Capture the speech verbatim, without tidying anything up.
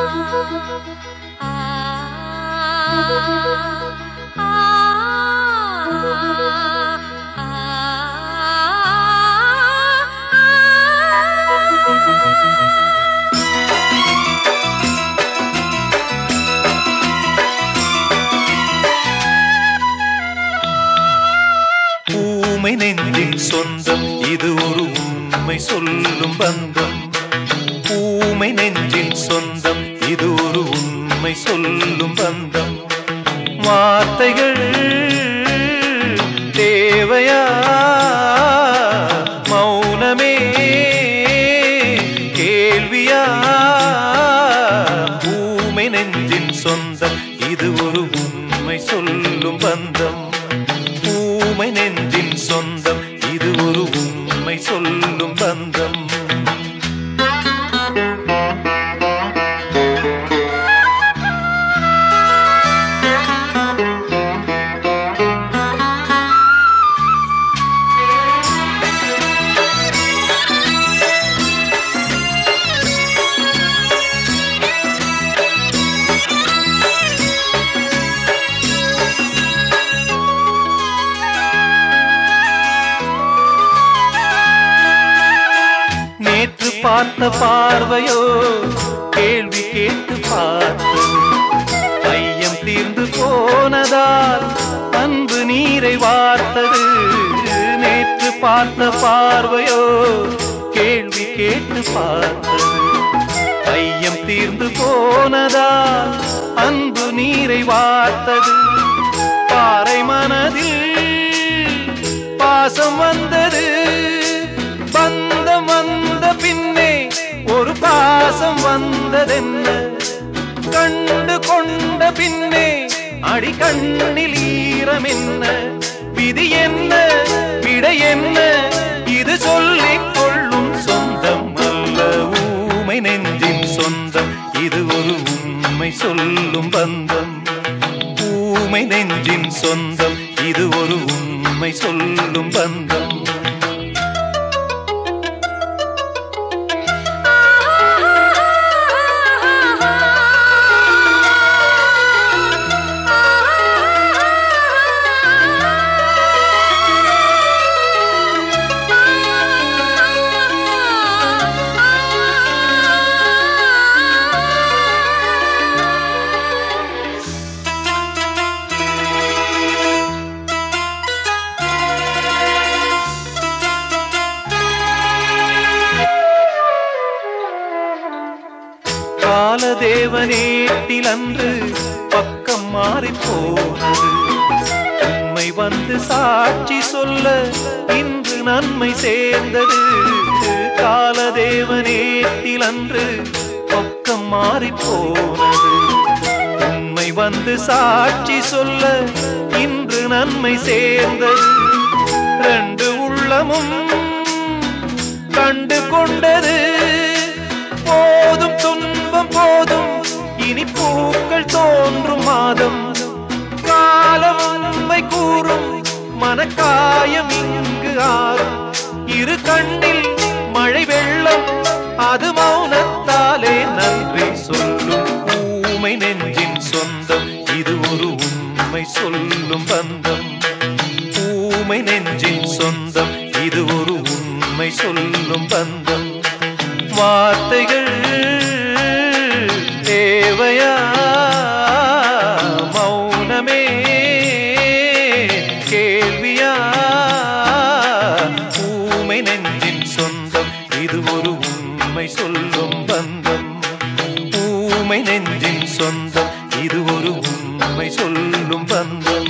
ஊமை நெஞ்சின் சொந்தம் இது ஒரு உண்மை சொல்லும் பந்தம். ஊமை நெஞ்சின் சொந்தம் இது ஒரு உண்மை சொல்லும் பந்தம். வார்த்தைகள் தேவையா, மௌனமே கேள்வியா? ஊமை நெஞ்சின் சொந்தம் இது ஒரு உண்மை சொல்லும் பந்தம். ஊமை நெஞ்சின் சொந்தம் இது ஒரு உண்மை சொல்லும் பந்தம். நேற்று பார்த்த பார்வையோ கேள்வி கேட்டு பார்த்தது. ஐயம் தீர்ந்து போனதால் அன்பு நீரை வார்த்தது. நேற்று பார்த்த பார்வையோ கேள்வி கேட்டு பார்த்தது. ஐயம் தீர்ந்து போனதால் அன்பு நீரை வார்த்தது. பாறை மனதில் பாசம் வந்தது. பந்தம் வந்த பின்னே ஒரு பாசம் வந்ததென்ன? கண்டு கொண்ட பின்னே அடி கண்ணில் ஈரம் என்ன? விதி என்ன விடை என்ன? இது சொல்லிக் கொள்ளும் சொந்தம் அல்ல ஊமை நெஞ்சின் சொந்தம். இது ஒரு உண்மை சொல்லும் பந்தம். ஊமை நெஞ்சின் சொந்தம் இது ஒரு உண்மை சொல்லும் பந்தம். காலதேவனேட்டில் அன்று பக்கம் மாறி போனது. உண்மை வந்து சாட்சி சொல்ல இன்று நன்மை சேர்ந்தது. காலதேவனேட்டில் அன்று பக்கம் மாறி போனது. உண்மை வந்து சாட்சி சொல்ல இன்று நன்மை சேர்ந்தது. ரெண்டு உள்ளமும் கண்டு கொண்டது. போதும் துன்பம் போதும் இனி பூக்கள் தோன்றும் மாதம். காலம் உண்மை கூறும் மனக்காயம் இங்கு ஆறும். இரு கண்ணில் மழை வெள்ளம் அது மௌனத்தாலே நன்றி சொல்லும். ஊமை நெஞ்சின் சொந்தம் இது ஒரு உண்மை சொல்லும் பந்தம். ஊமை நெஞ்சின் சொந்தம் இது ஒரு உண்மை சொல்லும் பந்தம். வார்த்தைகள் தேவையா, மௌனமே கேள்வியா? ஊமை நெஞ்சின் சொந்தம் இது ஒரு உண்மை சொல்லும் பந்தம். ஊமை நெஞ்சின் சொந்தம் இது ஒரு உண்மை சொல்லும் பந்தம்.